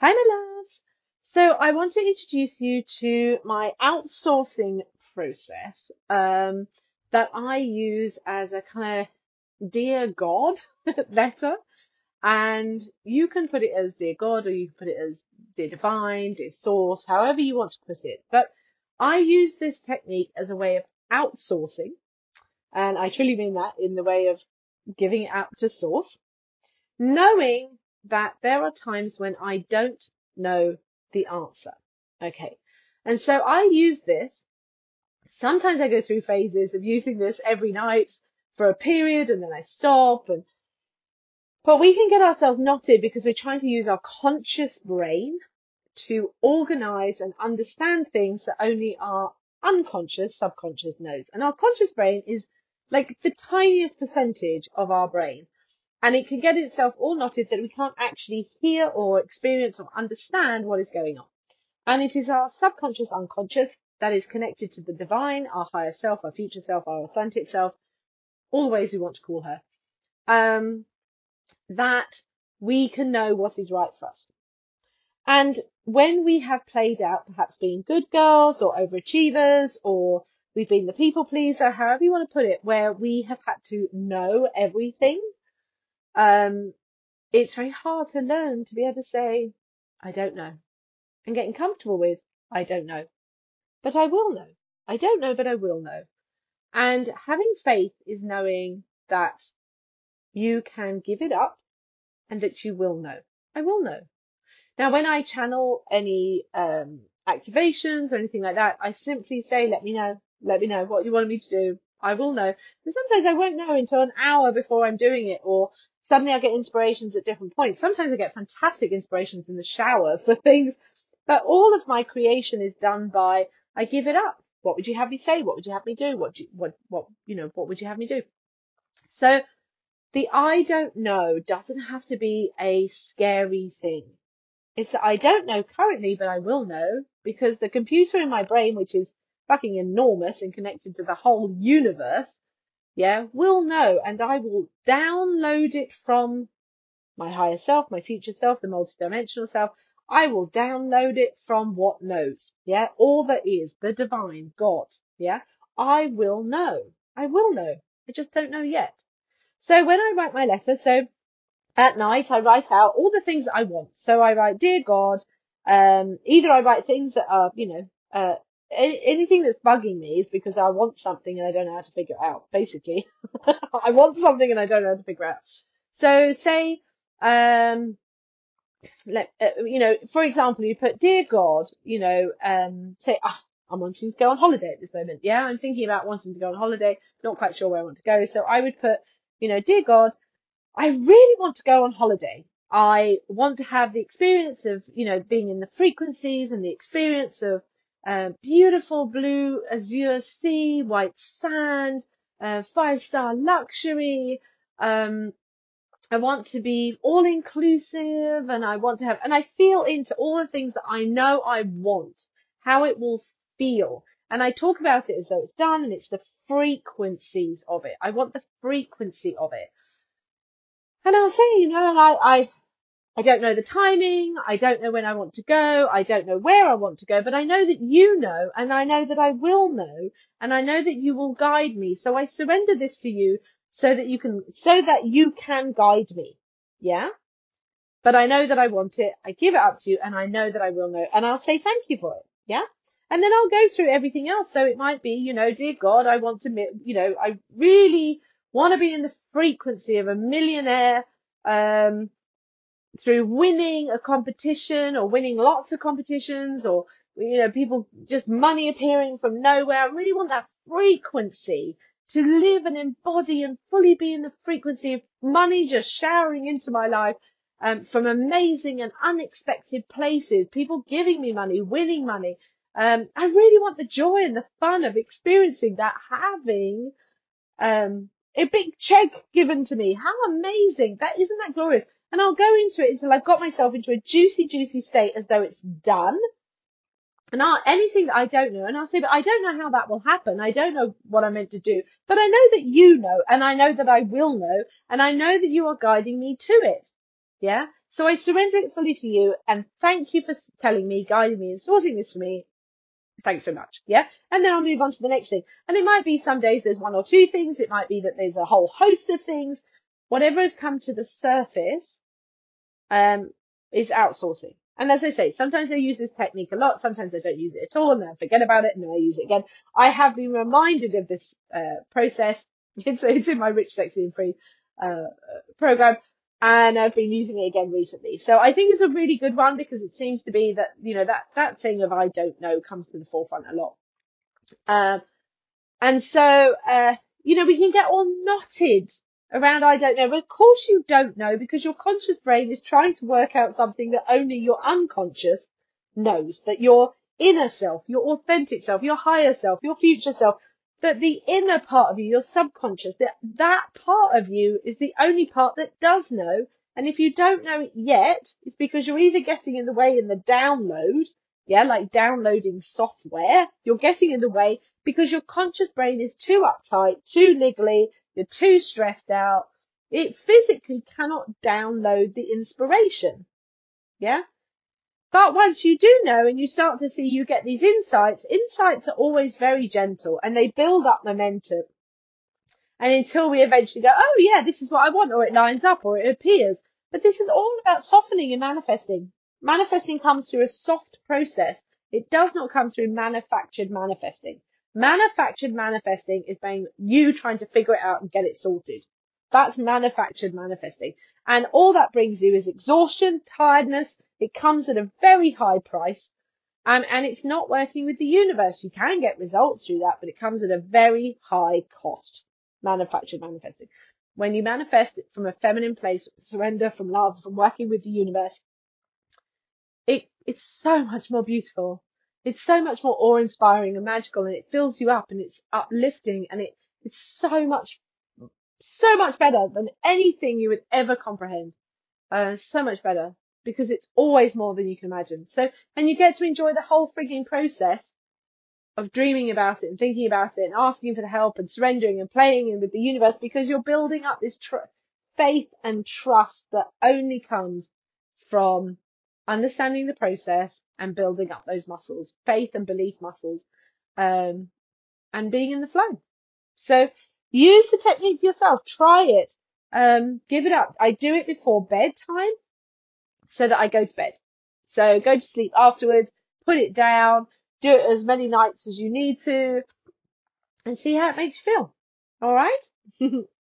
Hi, my loves. So I want to introduce you to my outsourcing process that I use as a kind of dear God letter. And you can put it as dear God, or you can put it as dear divine, dear source, however you want to put it. But I use this technique as a way of outsourcing. And I truly mean that in the way of giving it out to source, knowing that there are times when I don't know the answer. Okay. And so I use this. Sometimes I go through phases of using this every night for a period and then I stop but we can get ourselves knotted because we're trying to use our conscious brain to organize and understand things that only our unconscious, subconscious knows. And our conscious brain is like the tiniest percentage of our brain. And it can get itself all knotted that we can't actually hear or experience or understand what is going on. And it is our subconscious, unconscious that is connected to the divine, our higher self, our future self, our authentic self, all the ways we want to call her, that we can know what is right for us. And when we have played out perhaps being good girls or overachievers, or we've been the people pleaser, however you want to put it, where we have had to know everything, it's very hard to learn to be able to say, I don't know, and getting comfortable with, I don't know, but I will know. I don't know, but I will know. And having faith is knowing that you can give it up and that you will know. I will know. Now, when I channel any activations or anything like that, I simply say, let me know what you want me to do. I will know. And sometimes I won't know until an hour before I'm doing it, or suddenly I get inspirations at different points. Sometimes I get fantastic inspirations in the shower for things, but all of my creation is done by, I give it up. What would you have me say? What would you have me do? What would you have me do? So the I don't know doesn't have to be a scary thing. It's that I don't know currently, but I will know because the computer in my brain, which is fucking enormous and connected to the whole universe, yeah, will know. And I will download it from my higher self, my future self, the multidimensional self. I will download it from what knows. Yeah. All that is the divine God. Yeah. I will know. I will know. I just don't know yet. So when I write my letter, so at night, I write out all the things that I want. So I write, dear God, either I write things that are, anything that's bugging me is because I want something and I don't know how to figure it out. Basically, I want something and I don't know how to figure it out. So say, for example, you put, dear God, say, I'm wanting to go on holiday at this moment. Yeah, I'm thinking about wanting to go on holiday, not quite sure where I want to go. So I would put, dear God, I really want to go on holiday. I want to have the experience of, being in the frequencies and the experience of beautiful blue azure sea, white sand, 5-star luxury. I want to be all inclusive and I want to have, and I feel into all the things that I know I want, how it will feel. And I talk about it as though it's done and it's the frequencies of it. I want the frequency of it. And I'll say, I don't know the timing. I don't know when I want to go. I don't know where I want to go, but I know that you know, and I know that I will know, and I know that you will guide me. So I surrender this to you so that you can guide me. Yeah. But I know that I want it. I give it up to you and I know that I will know, and I'll say thank you for it. Yeah. And then I'll go through everything else. So it might be, dear God, I want to, I really want to be in the frequency of a millionaire, through winning a competition or winning lots of competitions, or, people just money appearing from nowhere. I really want that frequency to live and embody and fully be in the frequency of money just showering into my life, from amazing and unexpected places, people giving me money, winning money. I really want the joy and the fun of experiencing that, having, a big check given to me. How amazing. Isn't that glorious? And I'll go into it until I've got myself into a juicy, juicy state as though it's done. And anything that I don't know, and I'll say, but I don't know how that will happen. I don't know what I'm meant to do, but I know that you know, and I know that I will know, and I know that you are guiding me to it. Yeah. So I surrender it fully to you, and thank you for telling me, guiding me, and sorting this for me. Thanks so much. Yeah. And then I'll move on to the next thing. And it might be some days there's one or two things. It might be that there's a whole host of things. Whatever has come to the surface, is outsourcing. And as I say, sometimes I use this technique a lot. Sometimes I don't use it at all, and then I forget about it, and then I use it again. I have been reminded of this process. It's in my Rich, Sexy, and Free program, and I've been using it again recently. So I think it's a really good one because it seems to be that that thing of I don't know comes to the forefront a lot. And so, we can get all knotted around I don't know. But of course you don't know because your conscious brain is trying to work out something that only your unconscious knows, that your inner self, your authentic self, your higher self, your future self, that the inner part of you, your subconscious, that part of you is the only part that does know. And if you don't know it yet, it's because you're either getting in the way in the download, yeah, like downloading software, you're getting in the way because your conscious brain is too uptight, too niggly, you're too stressed out. It physically cannot download the inspiration. Yeah. But once you do know and you start to see, you get these insights. Insights are always very gentle and they build up momentum. And until we eventually go, oh yeah, this is what I want, or it lines up, or it appears. But this is all about softening and manifesting. Manifesting comes through a soft process. It does not come through manufactured manifesting. Manufactured manifesting is being you trying to figure it out and get it sorted. That's manufactured manifesting. And all that brings you is exhaustion, tiredness. It comes at a very high price. And it's not working with the universe. You can get results through that, but it comes at a very high cost. Manufactured manifesting. When you manifest it from a feminine place, surrender from love, from working with the universe, it's so much more beautiful. It's so much more awe-inspiring and magical, and it fills you up and it's uplifting, and it's so much better than anything you would ever comprehend. So much better because it's always more than you can imagine. So, and you get to enjoy the whole frigging process of dreaming about it and thinking about it and asking for the help and surrendering and playing in with the universe because you're building up this faith and trust that only comes from understanding the process and building up those muscles, faith and belief muscles, and being in the flow. So use the technique yourself. Try it. Give it up. I do it before bedtime so that I go to bed. So go to sleep afterwards, put it down, do it as many nights as you need to, and see how it makes you feel. All right?